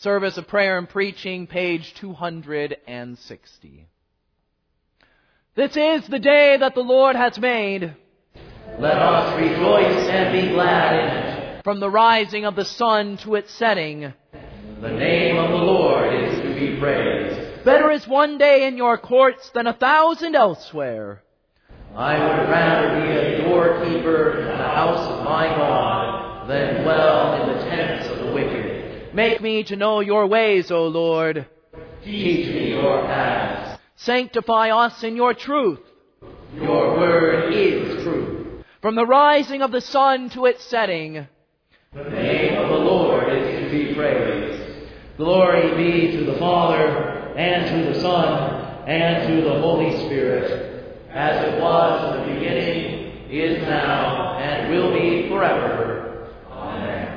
Service of Prayer and Preaching, page 260. This is the day that the Lord has made. Let us rejoice and be glad in it. From the rising of the sun to its setting, the name of the Lord is to be praised. Better is one day in your courts than 1,000 elsewhere. I would rather be a doorkeeper in the house of my God than dwell in the tents of the wicked. Make me to know your ways, O Lord. Teach me your paths. Sanctify us in your truth. Your word is truth. From the rising of the sun to its setting, the name of the Lord is to be praised. Glory be to the Father, and to the Son, and to the Holy Spirit, as it was in the beginning, is now, and will be forever. Amen.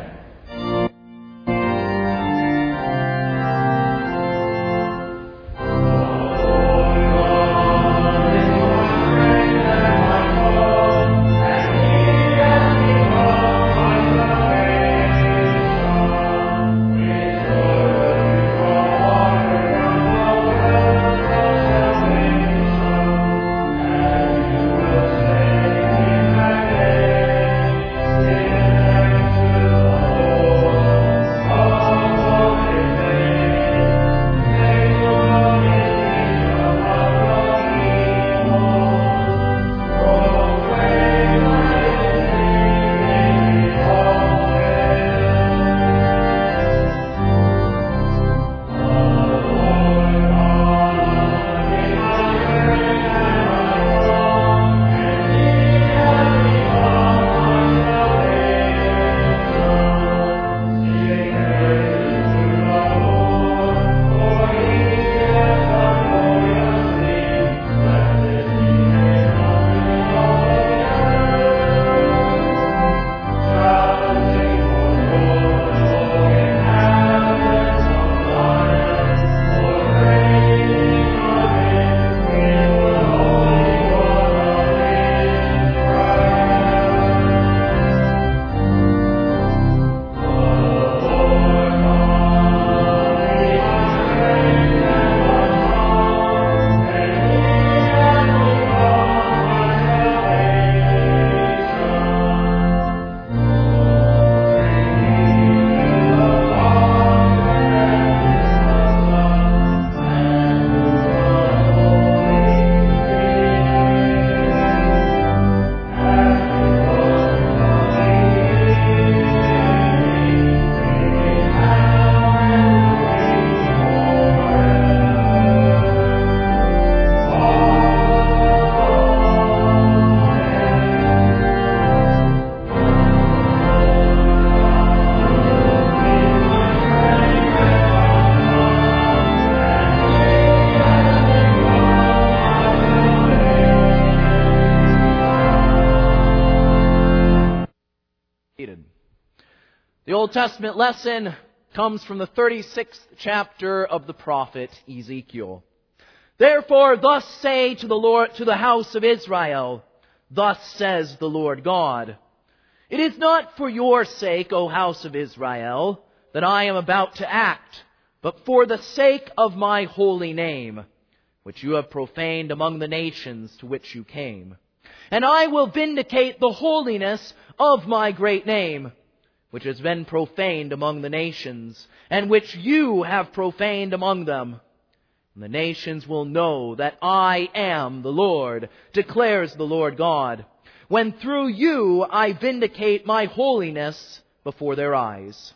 The Old Testament lesson comes from the 36th chapter of the prophet Ezekiel. Therefore, thus say to the house of Israel, thus says the Lord God, it is not for your sake, O house of Israel, that I am about to act, but for the sake of my holy name, which you have profaned among the nations to which you came. And I will vindicate the holiness of my great name, which has been profaned among the nations, and which you have profaned among them. And the nations will know that I am the Lord, declares the Lord God, when through you I vindicate my holiness before their eyes.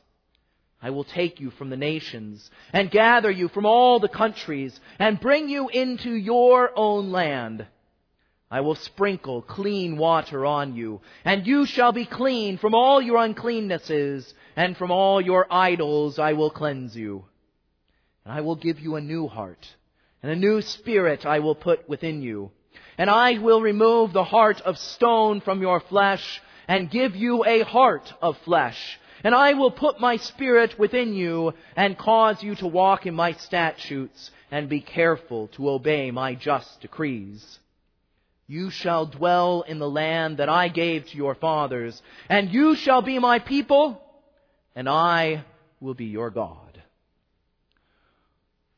I will take you from the nations, and gather you from all the countries, and bring you into your own land. I will sprinkle clean water on you, and you shall be clean from all your uncleannesses, and from all your idols I will cleanse you. And I will give you a new heart, and a new spirit I will put within you. And I will remove the heart of stone from your flesh, and give you a heart of flesh. And I will put my spirit within you, and cause you to walk in my statutes, and be careful to obey my just decrees. You shall dwell in the land that I gave to your fathers, and you shall be my people, and I will be your God.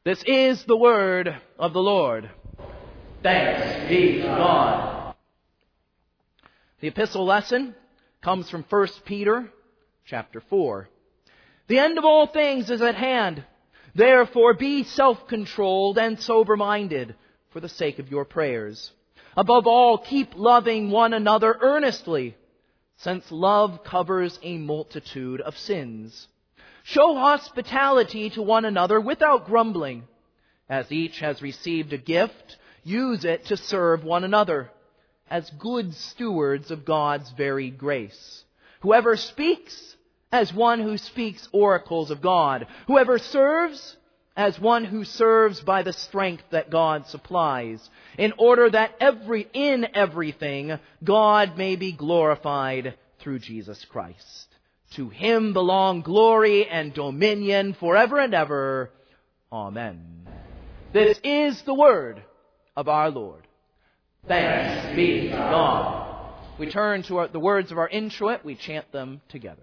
This is the word of the Lord. Thanks be to God. The epistle lesson comes from 1 Peter chapter 4. The end of all things is at hand. Therefore be self-controlled and sober-minded for the sake of your prayers. Above all, keep loving one another earnestly, since love covers a multitude of sins. Show hospitality to one another without grumbling. As each has received a gift, use it to serve one another as good stewards of God's varied grace. Whoever speaks, as one who speaks oracles of God. Whoever serves, as one who serves by the strength that God supplies, in order that in everything God may be glorified through Jesus Christ. To Him belong glory and dominion forever and ever. Amen. This is the word of our Lord. Thanks be to God. We turn to the words of our introit. We chant them together.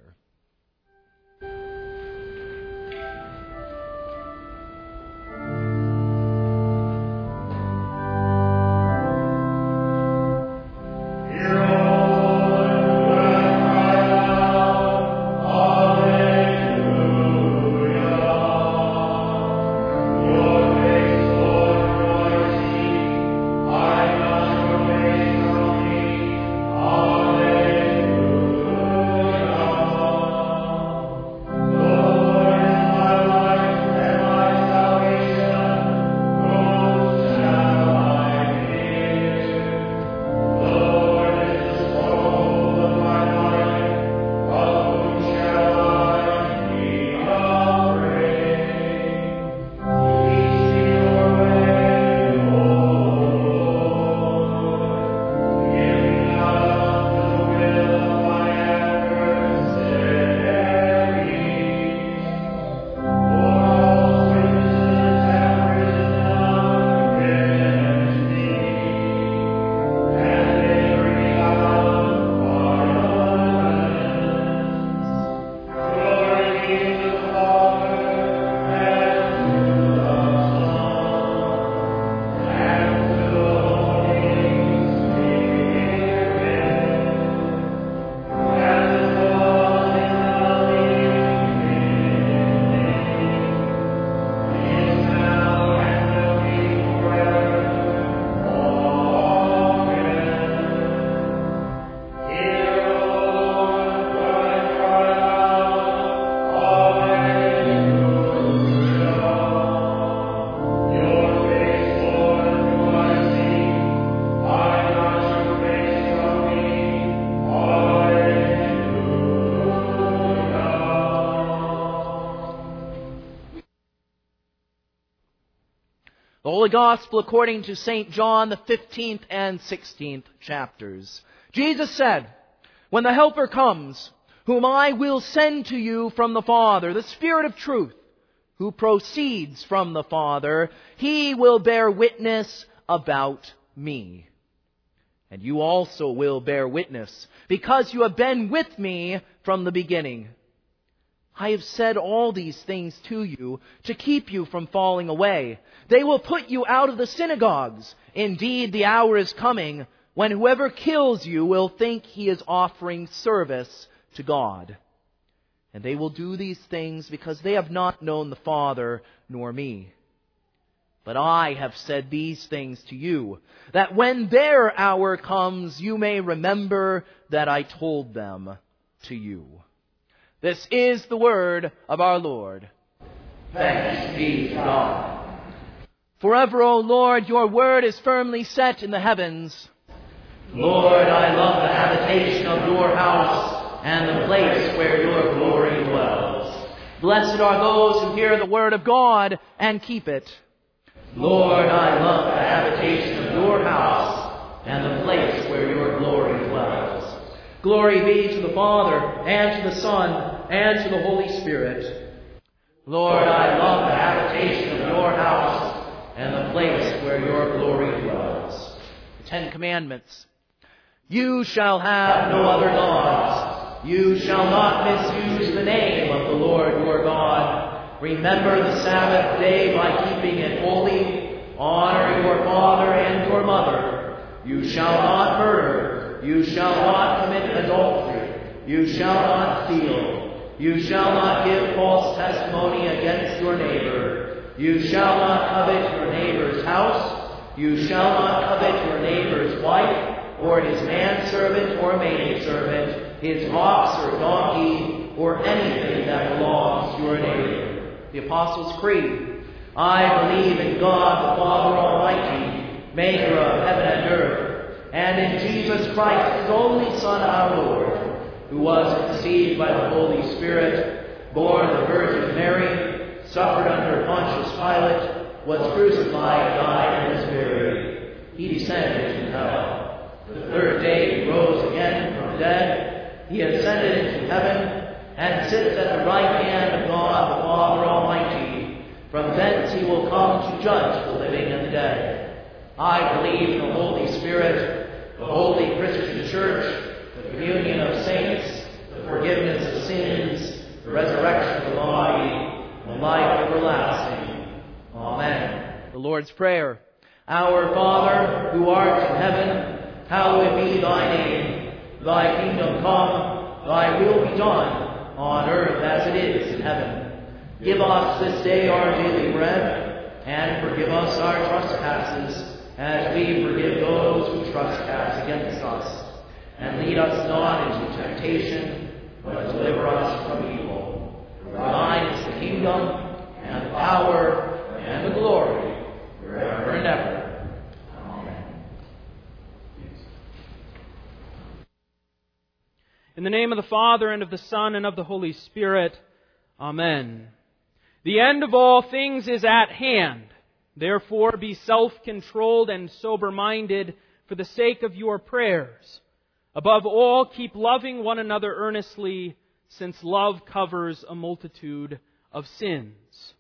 The Holy Gospel according to St. John, the 15th and 16th chapters. Jesus said, "When the Helper comes, whom I will send to you from the Father, the Spirit of truth, who proceeds from the Father, He will bear witness about me. And you also will bear witness, because you have been with me from the beginning. I have said all these things to you to keep you from falling away. They will put you out of the synagogues. Indeed, the hour is coming when whoever kills you will think he is offering service to God. And they will do these things because they have not known the Father nor me. But I have said these things to you, that when their hour comes, you may remember that I told them to you." This is the word of our Lord. Thanks be to God. Forever, O Lord, your word is firmly set in the heavens. Lord, I love the habitation of your house and the place where your glory dwells. Blessed are those who hear the word of God and keep it. Lord, I love the habitation of your house and the place where your glory dwells. Glory be to the Father, and to the Son, and to the Holy Spirit. Lord, I love the habitation of your house and the place where your glory dwells. The Ten Commandments. You shall have no other gods. You shall not misuse the name of the Lord your God. Remember the Sabbath day by keeping it holy. Honor your father and your mother. You shall not murder. You shall not commit adultery. You shall not steal. You shall not give false testimony against your neighbor. You shall not covet your neighbor's house. You shall not covet your neighbor's wife, or his manservant or maidservant, his ox or donkey, or anything that belongs to your neighbor. The Apostles' Creed. I believe in God, the Father Almighty, maker of heaven and earth, and in Jesus Christ, his only Son, our Lord, who was conceived by the Holy Spirit, born of the Virgin Mary, suffered under Pontius Pilate, was crucified, died, and was buried. He descended into hell. The third day he rose again from the dead. He ascended into heaven, and sits at the right hand of God, the Father Almighty. From thence he will come to judge the living and the dead. I believe in the Holy Spirit, the holy Christian Church, the communion of saints, the forgiveness of sins, the resurrection of the body, and life everlasting. Amen. The Lord's Prayer. Our Father, who art in heaven, hallowed be thy name. Thy kingdom come, thy will be done, on earth as it is in heaven. Give us this day our daily bread, and forgive us our trespasses, as we forgive those who trespass against us. And lead us not into temptation, but deliver us from evil. For thine is the kingdom, and the power, and the glory, forever and ever. Amen. In the name of the Father, and of the Son, and of the Holy Spirit. Amen. The end of all things is at hand. Therefore be self-controlled and sober-minded for the sake of your prayers. Above all, keep loving one another earnestly, since love covers a multitude of sins.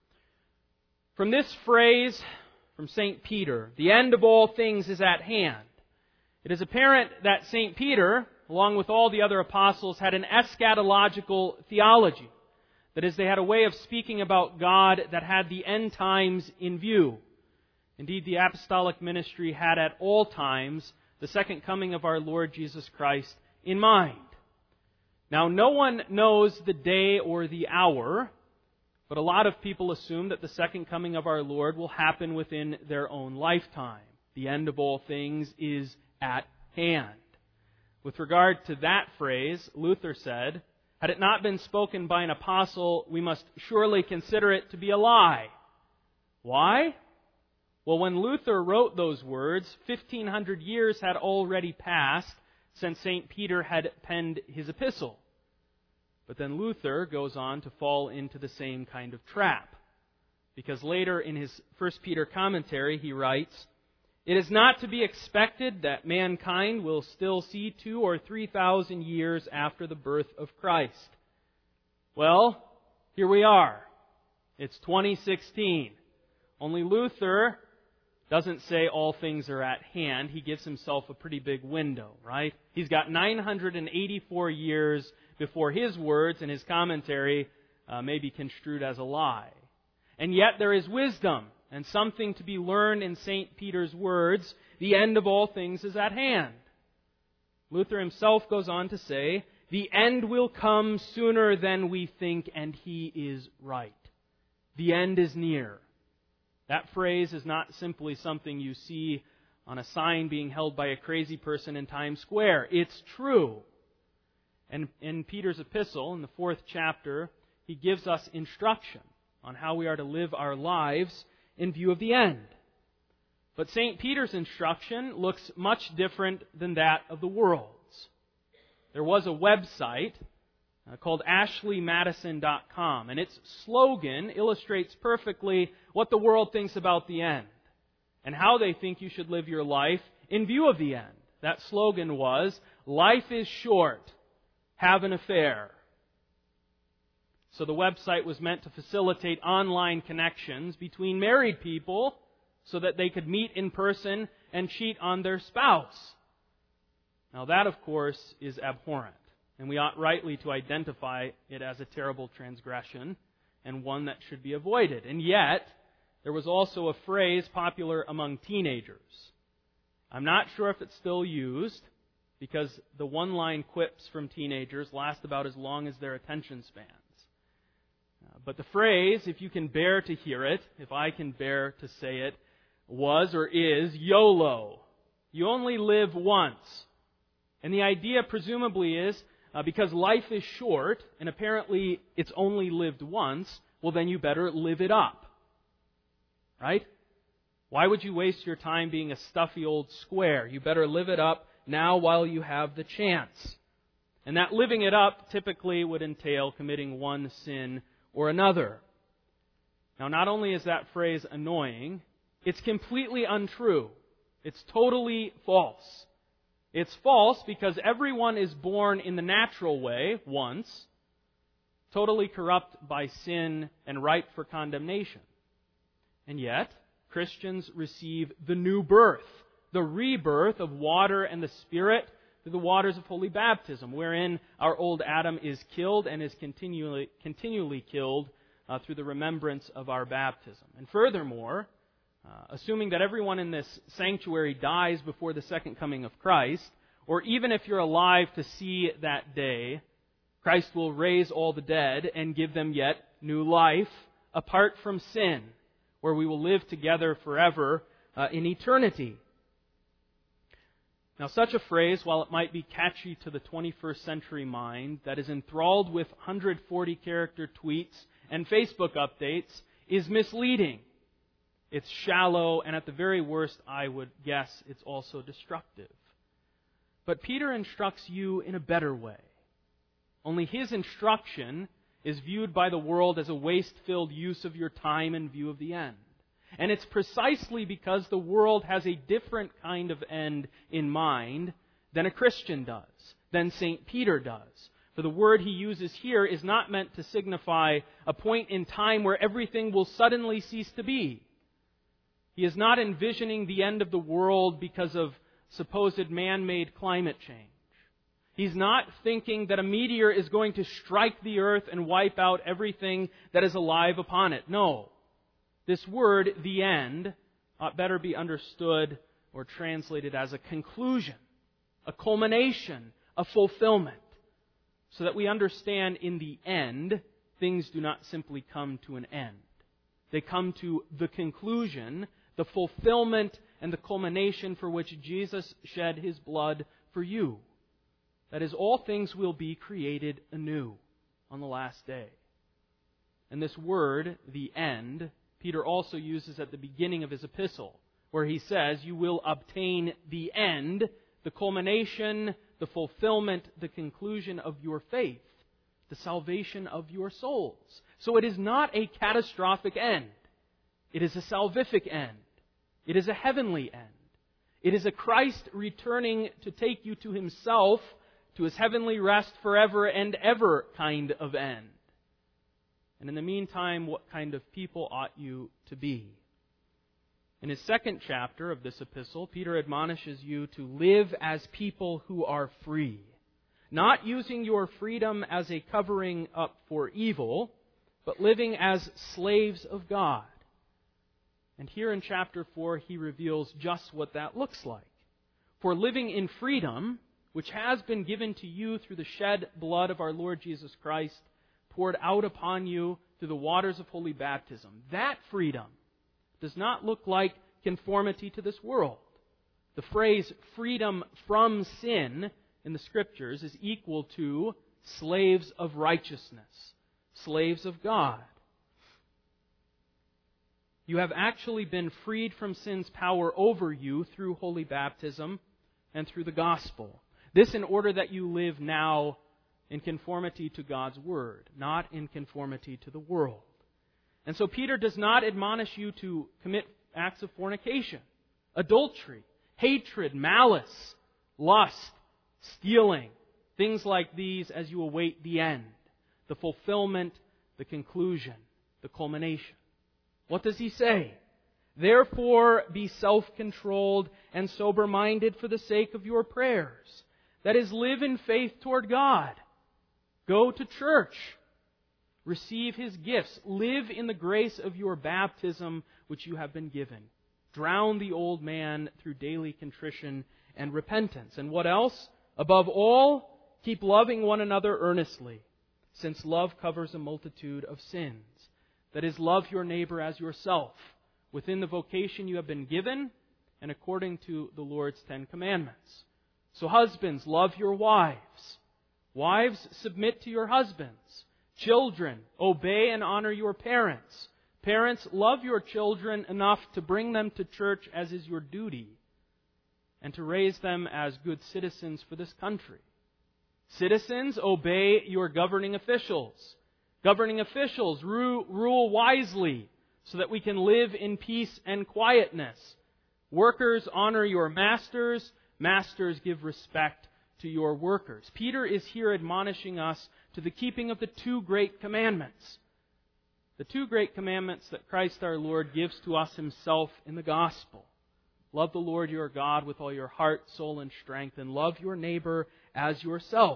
From this phrase from St. Peter, the end of all things is at hand, it is apparent that St. Peter, along with all the other apostles, had an eschatological theology. That is, they had a way of speaking about God that had the end times in view. Indeed, the apostolic ministry had at all times the second coming of our Lord Jesus Christ in mind. Now, no one knows the day or the hour, but a lot of people assume that the second coming of our Lord will happen within their own lifetime. The end of all things is at hand. With regard to that phrase, Luther said, had it not been spoken by an apostle, we must surely consider it to be a lie. Why? Well, when Luther wrote those words, 1,500 years had already passed since St. Peter had penned his epistle. But then Luther goes on to fall into the same kind of trap. Because later in his 1 Peter commentary, he writes, "It is not to be expected that mankind will still see 2,000 or 3,000 years after the birth of Christ." Well, here we are. It's 2016. Only Luther doesn't say all things are at hand. He gives himself a pretty big window, right? He's got 984 years before his words and his commentary may be construed as a lie. And yet there is wisdom and something to be learned in St. Peter's words, the end of all things is at hand. Luther himself goes on to say, the end will come sooner than we think, and he is right. The end is near. That phrase is not simply something you see on a sign being held by a crazy person in Times Square. It's true. And in Peter's epistle, in the 4th chapter, he gives us instruction on how we are to live our lives in view of the end. But St. Peter's instruction looks much different than that of the world's. There was a website called ashleymadison.com, and its slogan illustrates perfectly what the world thinks about the end and how they think you should live your life in view of the end. That slogan was, "Life is short, have an affair." So the website was meant to facilitate online connections between married people so that they could meet in person and cheat on their spouse. Now that, of course, is abhorrent, and we ought rightly to identify it as a terrible transgression. and one that should be avoided. And yet, there was also a phrase popular among teenagers. I'm not sure if it's still used, because the one-line quips from teenagers last about as long as their attention spans. But the phrase, if you can bear to hear it, if I can bear to say it, was or is YOLO. You only live once. And the idea presumably is, because life is short, and apparently it's only lived once, well then you better live it up. Right? Why would you waste your time being a stuffy old square? You better live it up now while you have the chance. And that living it up typically would entail committing one sin or another. Now, not only is that phrase annoying, it's completely untrue. It's totally false. It's false because everyone is born in the natural way, once, totally corrupt by sin and ripe for condemnation. And yet, Christians receive the new birth, the rebirth of water and the Spirit through the waters of holy baptism, wherein our old Adam is killed and is continually killed through the remembrance of our baptism. And furthermore, assuming that everyone in this sanctuary dies before the second coming of Christ, or even if you're alive to see that day, Christ will raise all the dead and give them yet new life apart from sin, where we will live together forever in eternity. Now, such a phrase, while it might be catchy to the 21st century mind that is enthralled with 140-character tweets and Facebook updates, is misleading. It's shallow, and at the very worst, I would guess it's also destructive. But Peter instructs you in a better way. Only his instruction is viewed by the world as a waste-filled use of your time in view of the end. And it's precisely because the world has a different kind of end in mind than a Christian does, than St. Peter does. For the word he uses here is not meant to signify a point in time where everything will suddenly cease to be. He is not envisioning the end of the world because of supposed man-made climate change. He's not thinking that a meteor is going to strike the earth and wipe out everything that is alive upon it. No. This word, the end, ought better be understood or translated as a conclusion, a culmination, a fulfillment, so that we understand in the end, things do not simply come to an end. They come to the conclusion, the fulfillment, and the culmination for which Jesus shed His blood for you. That is, all things will be created anew on the last day. And this word, the end, Peter also uses at the beginning of his epistle, where he says, you will obtain the end, the culmination, the fulfillment, the conclusion of your faith, the salvation of your souls. So it is not a catastrophic end. It is a salvific end. It is a heavenly end. It is a Christ returning to take you to Himself, to His heavenly rest forever and ever kind of end. And in the meantime, what kind of people ought you to be? In his second chapter of this epistle, Peter admonishes you to live as people who are free, not using your freedom as a covering up for evil, but living as slaves of God. And here in chapter 4, he reveals just what that looks like. For living in freedom, which has been given to you through the shed blood of our Lord Jesus Christ, poured out upon you through the waters of holy baptism, that freedom does not look like conformity to this world. The phrase freedom from sin in the Scriptures is equal to slaves of righteousness, slaves of God. You have actually been freed from sin's power over you through holy baptism and through the gospel. This in order that you live now in conformity to God's Word, not in conformity to the world. And so Peter does not admonish you to commit acts of fornication, adultery, hatred, malice, lust, stealing, things like these as you await the end, the fulfillment, the conclusion, the culmination. What does he say? Therefore, be self-controlled and sober-minded for the sake of your prayers. That is, live in faith toward God. Go to church. Receive His gifts. Live in the grace of your baptism which you have been given. Drown the old man through daily contrition and repentance. And what else? Above all, keep loving one another earnestly, since love covers a multitude of sins. That is, love your neighbor as yourself, within the vocation you have been given, and according to the Lord's 10 Commandments. So husbands, love your wives. Wives, submit to your husbands. Children, obey and honor your parents. Parents, love your children enough to bring them to church as is your duty, and to raise them as good citizens for this country. Citizens, obey your governing officials. Governing officials, rule wisely so that we can live in peace and quietness. Workers, honor your masters. Masters, give respect to your workers. Peter is here admonishing us to the keeping of the 2 great commandments. The 2 great commandments that Christ our Lord gives to us Himself in the gospel. Love the Lord your God with all your heart, soul, and strength, and love your neighbor as yourself.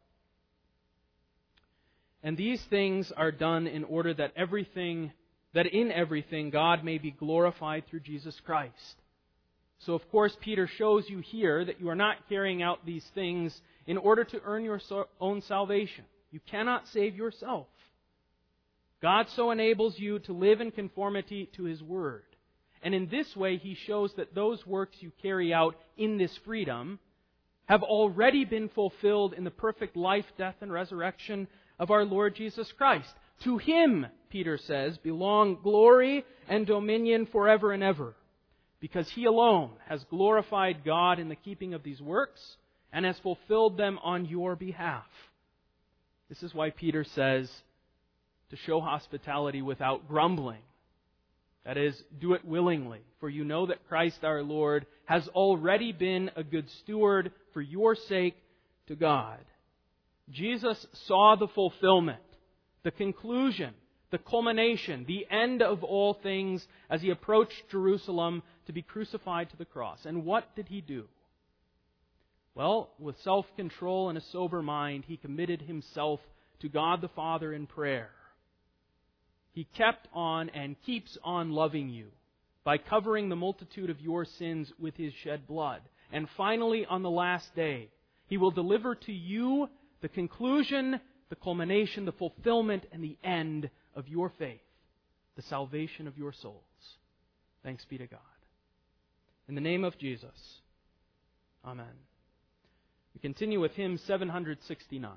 And these things are done in order that in everything God may be glorified through Jesus Christ. So, of course, Peter shows you here that you are not carrying out these things in order to earn your own salvation. You cannot save yourself. God so enables you to live in conformity to His Word. And in this way, He shows that those works you carry out in this freedom have already been fulfilled in the perfect life, death, and resurrection of our Lord Jesus Christ. To Him, Peter says, belong glory and dominion forever and ever, because He alone has glorified God in the keeping of these works and has fulfilled them on your behalf. This is why Peter says to show hospitality without grumbling. That is, do it willingly, for you know that Christ our Lord has already been a good steward for your sake to God. Jesus saw the fulfillment, the conclusion, the culmination, the end of all things as He approached Jerusalem to be crucified to the cross. And what did He do? Well, with self-control and a sober mind, He committed Himself to God the Father in prayer. He kept on and keeps on loving you by covering the multitude of your sins with His shed blood. And finally, on the last day, He will deliver to you the conclusion, the culmination, the fulfillment, and the end of your faith, the salvation of your souls. Thanks be to God. In the name of Jesus, amen. We continue with hymn 769.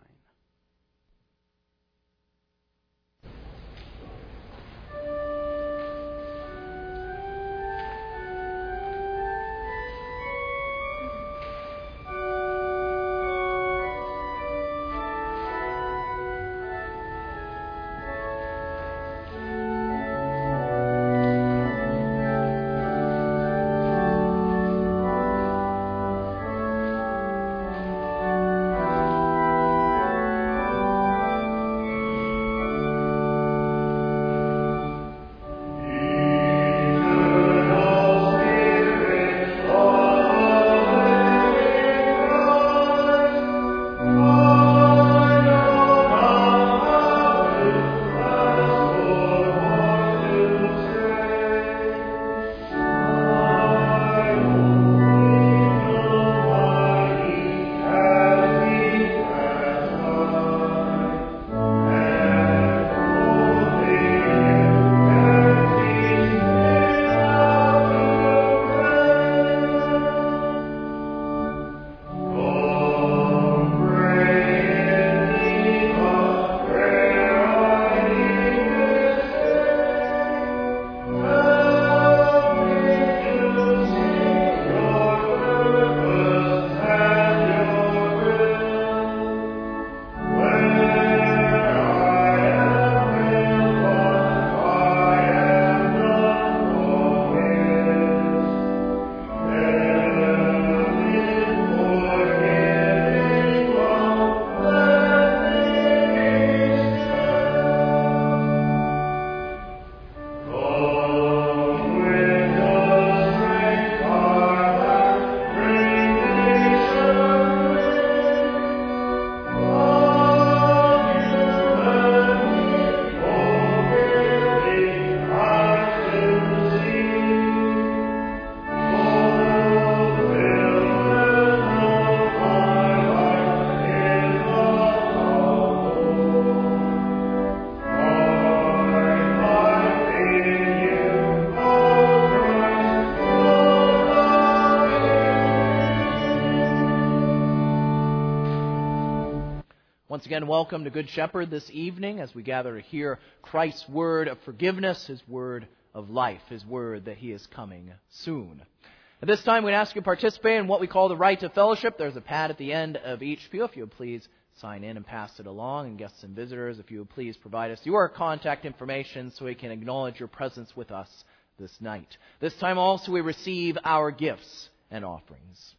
Once again, welcome to Good Shepherd this evening as we gather to hear Christ's word of forgiveness, His word of life, His word that He is coming soon. At this time, we'd ask you to participate in what we call the rite of fellowship. There's a pad at the end of each pew. If you would please sign in and pass it along. And guests and visitors, if you would please provide us your contact information so we can acknowledge your presence with us this night. This time also we receive our gifts and offerings.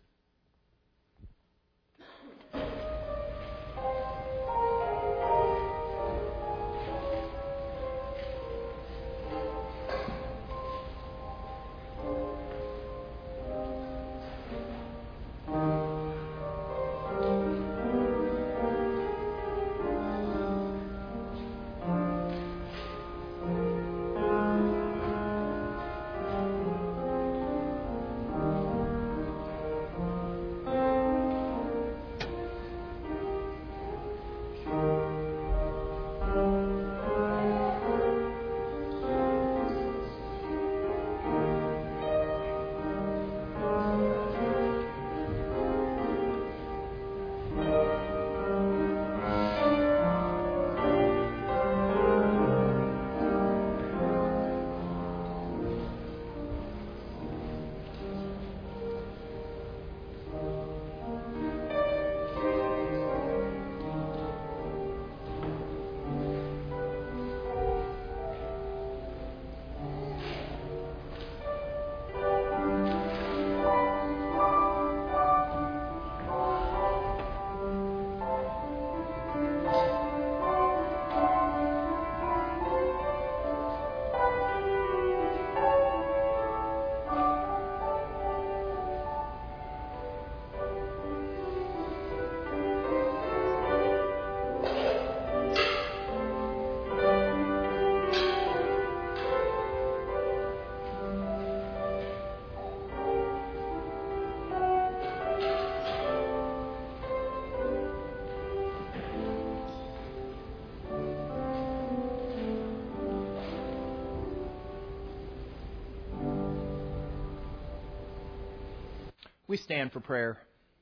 We stand for prayer.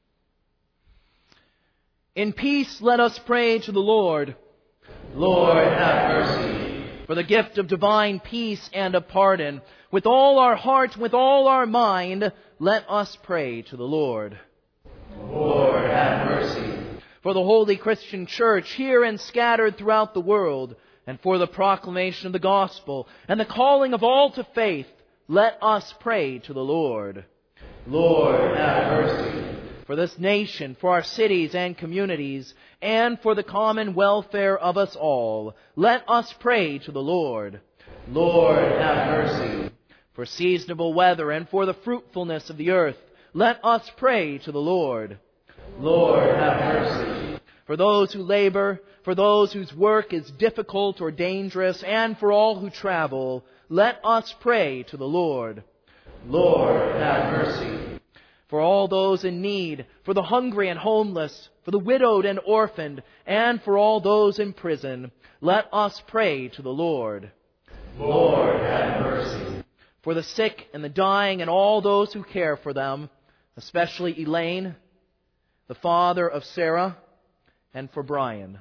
In peace, let us pray to the Lord. Lord, have mercy. For the gift of divine peace and of pardon, with all our heart, with all our mind, let us pray to the Lord. Lord, have mercy. For the holy Christian Church, here and scattered throughout the world, and for the proclamation of the gospel and the calling of all to faith, let us pray to the Lord. Lord, have mercy. For this nation, for our cities and communities, and for the common welfare of us all, let us pray to the Lord. Lord, have mercy. For seasonable weather and for the fruitfulness of the earth, let us pray to the Lord. Lord, have mercy. For those who labor, for those whose work is difficult or dangerous, and for all who travel, let us pray to the Lord. Lord, have mercy. For all those in need, for the hungry and homeless, for the widowed and orphaned, and for all those in prison, let us pray to the Lord. Lord, have mercy. For the sick and the dying and all those who care for them, especially Elaine, the father of Sarah, and for Brian.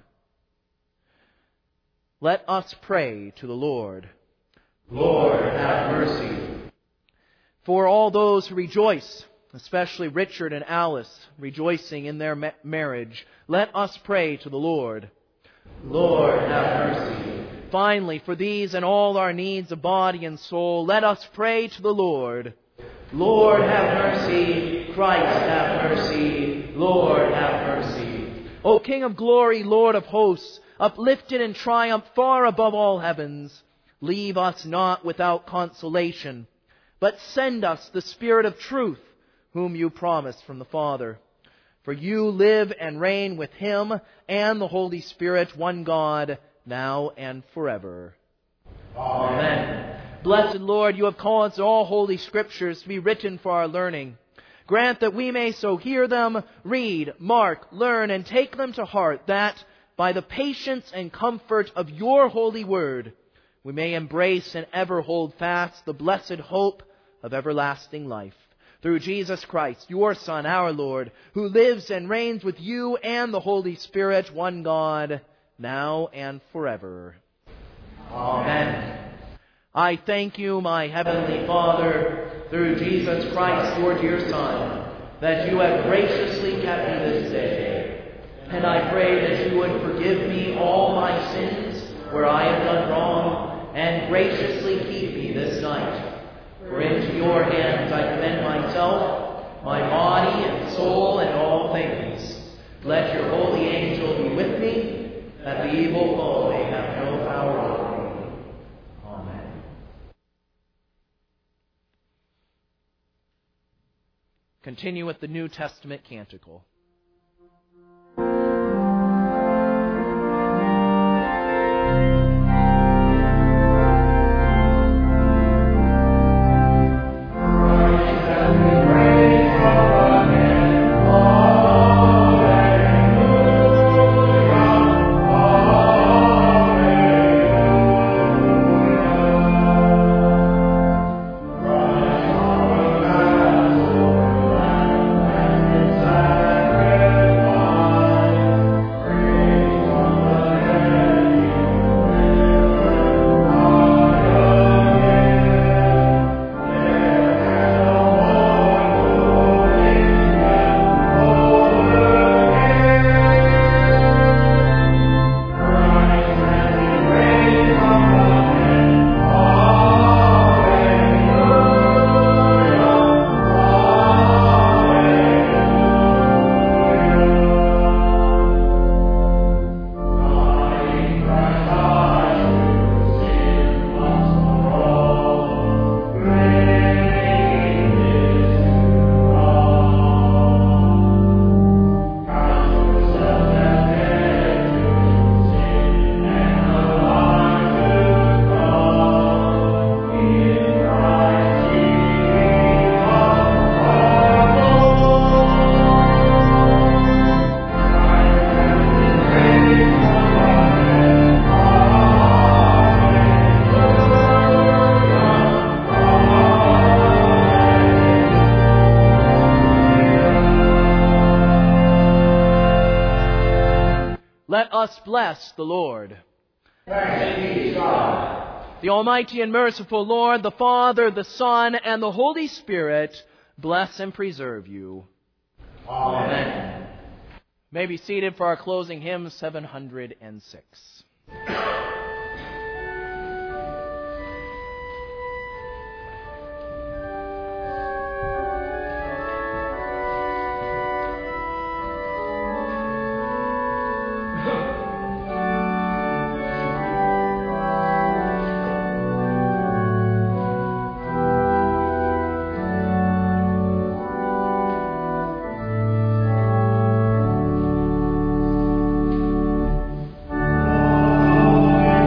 Let us pray to the Lord. Lord, have mercy. For all those who rejoice, especially Richard and Alice, rejoicing in their marriage, let us pray to the Lord. Lord, have mercy. Finally, for these and all our needs of body and soul, let us pray to the Lord. Lord, have mercy. Christ, have mercy. Lord, have mercy. O King of glory, Lord of hosts, uplifted in triumph far above all heavens, leave us not without consolation, but send us the Spirit of truth, whom you promised from the Father. For you live and reign with Him and the Holy Spirit, one God, now and forever. Amen. Blessed Lord, you have caused all holy scriptures to be written for our learning. Grant that we may so hear them, read, mark, learn, and take them to heart, that, by the patience and comfort of your holy word, we may embrace and ever hold fast the blessed hope of everlasting life. through Jesus Christ, your Son, our Lord, who lives and reigns with you and the Holy Spirit, one God, now and forever. Amen. I thank you, my heavenly Father, through Jesus Christ, your dear Son, that you have graciously kept me this day. And I pray that you would forgive me all my sins where I have done wrong, and graciously keep me this night. For into your hands I commend myself, my body and soul and all things. Let your holy angel be with me, that the evil foe may have no power over me. Amen. Continue with the New Testament canticle. Let us bless the Lord. Thanks be to God. The Almighty and merciful Lord, the Father, the Son, and the Holy Spirit, bless and preserve you. Amen. May be seated for our closing hymn, 706. Amen.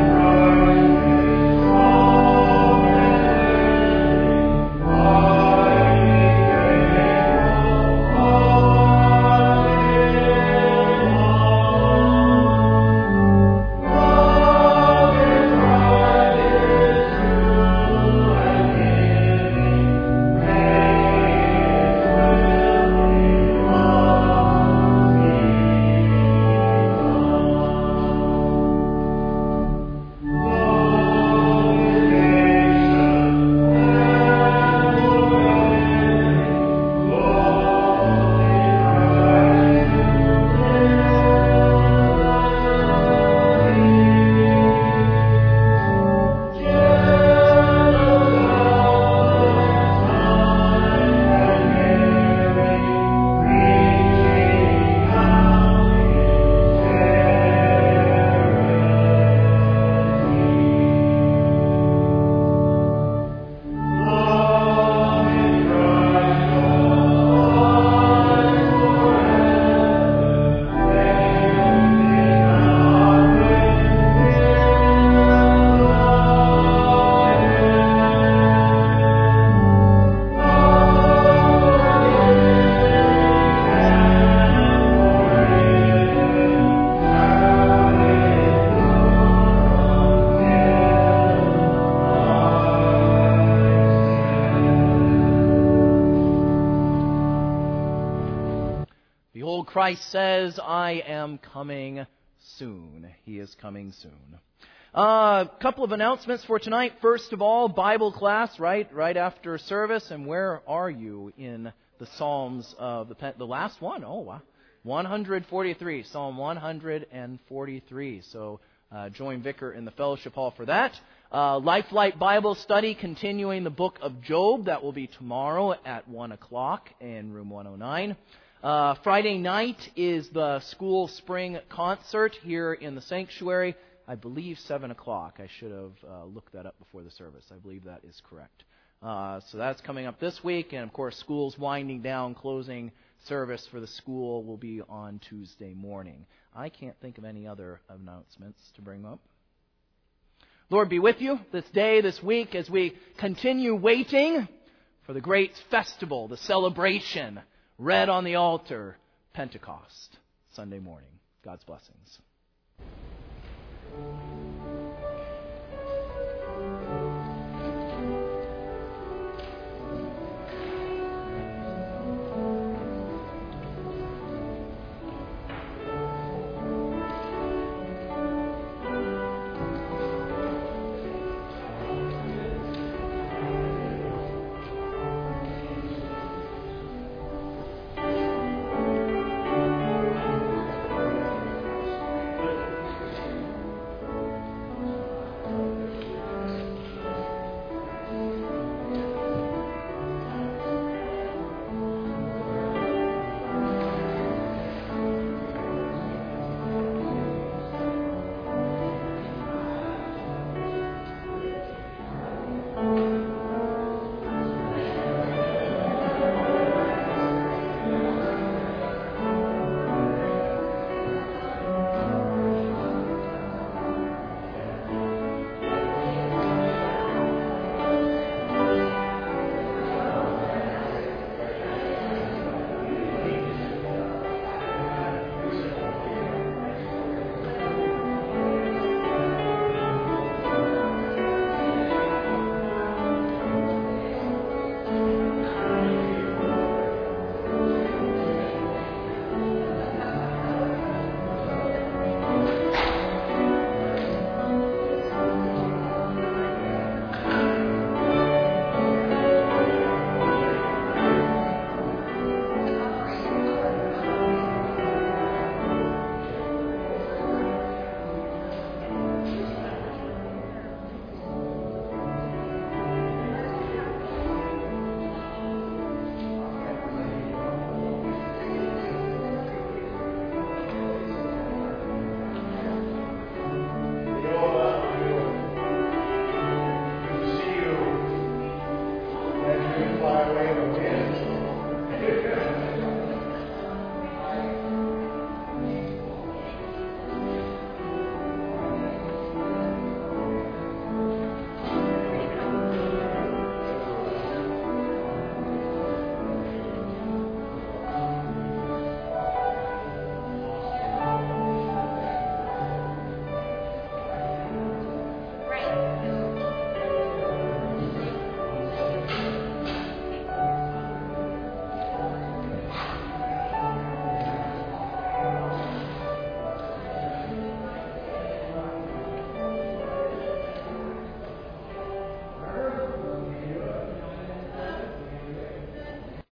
Christ says, I am coming soon. He is coming soon. A couple of announcements for tonight. First of all, Bible class, right after service. And where are you in the Psalms of the last one? Oh, wow. 143, Psalm 143. So join Vicar in the fellowship hall for that. Lifelight Bible study continuing the book of Job. That will be tomorrow at 1 o'clock in room 109. Friday night is the school spring concert here in the sanctuary. I believe 7 o'clock. I should have looked that up before the service. I believe that is correct. So that's coming up this week. And, of course, school's winding down. Closing service for the school will be on Tuesday morning. I can't think of any other announcements to bring up. Lord be with you this day, this week, as we continue waiting for the great festival, the celebration, read on the altar, Pentecost, Sunday morning. God's blessings.